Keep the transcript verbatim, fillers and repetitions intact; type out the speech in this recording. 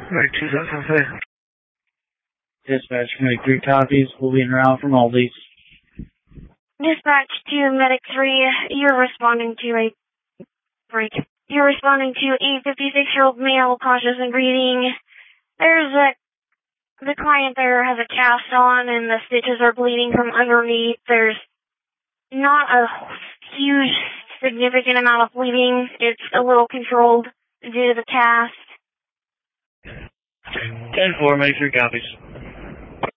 Right, two seven. Dispatch, make three copies. We'll be en route from Aldi's. Dispatch to Medic three, you're responding to a break. You're responding to a fifty-six-year-old male, cautious and breathing. There's a, the client there has a cast on and the stitches are bleeding from underneath. There's not a huge, significant amount of bleeding. It's a little controlled due to the cast. ten four, make three copies.